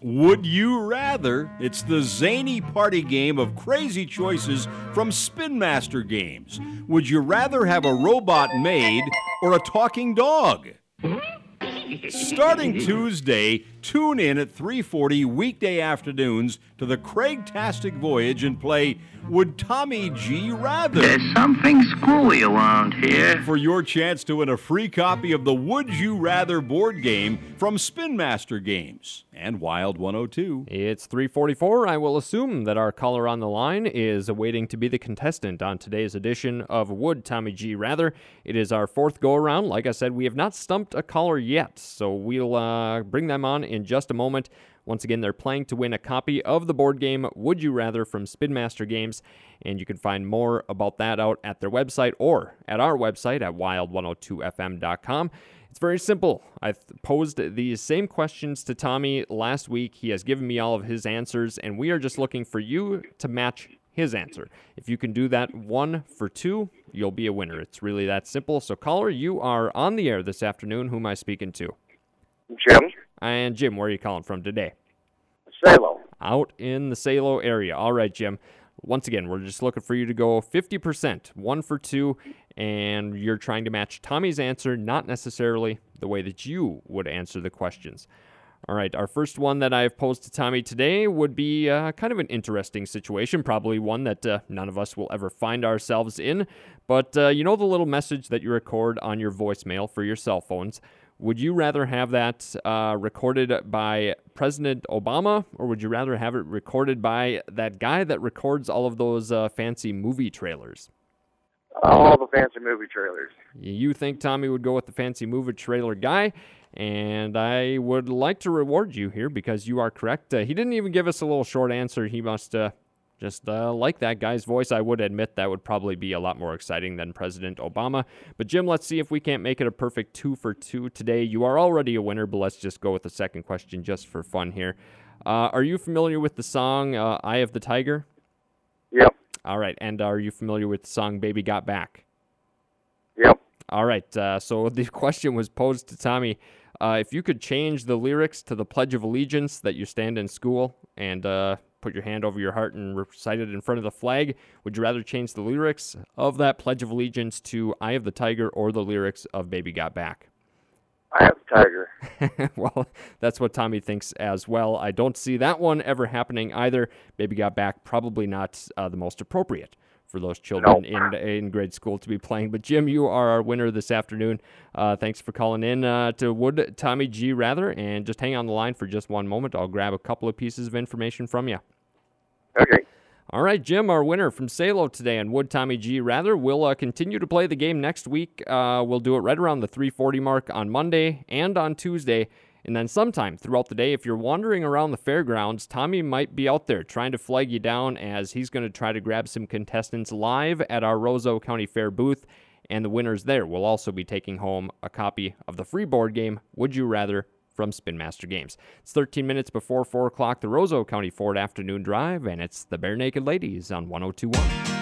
Would You Rather? It's the zany party game of crazy choices from Spin Master Games. Would you rather have a robot maid or a talking dog? Starting Tuesday, tune in at 3:40 weekday afternoons to the Craig-tastic Voyage and play Would Tommy G. Rather? There's something screwy around here. For your chance to win a free copy of the Would You Rather board game from Spin Master Games and Wild 102. It's 3:44. I will assume that our caller on the line is awaiting to be the contestant on today's edition of Would Tommy G. Rather. It is our fourth go-around. Like I said, we have not stumped a caller yet, so we'll bring them on in just a moment. Once again, they're playing to win a copy of the board game Would You Rather from Spin Master Games, and you can find more about that out at their website or at our website at wild102fm.com. It's very simple. I posed these same questions to Tommy last week. He has given me all of his answers, and we are just looking for you to match his answer. If you can do that 1 for 2, you'll be a winner. It's really that simple. So, caller, you are on the air this afternoon. Who am I speaking to? Jim. And Jim, where are you calling from today? Salo. Out in the Salo area. All right, Jim. Once again, we're just looking for you to go 50%, 1 for 2, and you're trying to match Tommy's answer, not necessarily the way that you would answer the questions. All right, our first one that I've posed to Tommy today would be kind of an interesting situation, probably one that none of us will ever find ourselves in. But you know the little message that you record on your voicemail for your cell phones? Would you rather have that recorded by President Obama, or would you rather have it recorded by that guy that records all of those fancy movie trailers? All the fancy movie trailers. You think Tommy would go with the fancy movie trailer guy, and I would like to reward you here because you are correct. He didn't even give us a little short answer. He must just like that guy's voice. I would admit that would probably be a lot more exciting than President Obama. But Jim, let's see if we can't make it a perfect 2 for 2 today. You are already a winner, but let's just go with the second question just for fun here. Are you familiar with the song Eye of the Tiger? Yep. All right. And are you familiar with the song Baby Got Back? Yep. All right. So the question was posed to Tommy. If you could change the lyrics to the Pledge of Allegiance that you stand in school and put your hand over your heart and recite it in front of the flag, would you rather change the lyrics of that Pledge of Allegiance to Eye of the Tiger or the lyrics of Baby Got Back? Eye of the Tiger. Well, that's what Tommy thinks as well. I don't see that one ever happening either. Baby Got Back, probably not the most appropriate for those children in grade school to be playing. But Jim, you are our winner this afternoon. Thanks for calling in to Would Tommy G. Rather, and just hang on the line for just one moment. I'll grab a couple of pieces of information from you. Okay. All right, Jim, our winner from Salo today on Would Tommy G. Rather. We'll continue to play the game next week. We'll do it right around the 3:40 mark on Monday and on Tuesday. And then sometime throughout the day, if you're wandering around the fairgrounds, Tommy might be out there trying to flag you down as he's going to try to grab some contestants live at our Roseau County Fair booth. And the winners there will also be taking home a copy of the free board game, Would You Rather, from Spin Master Games. It's 13 minutes before 4 o'clock, the Roseau County Ford Afternoon Drive, and it's the Bare Naked Ladies on 102.1.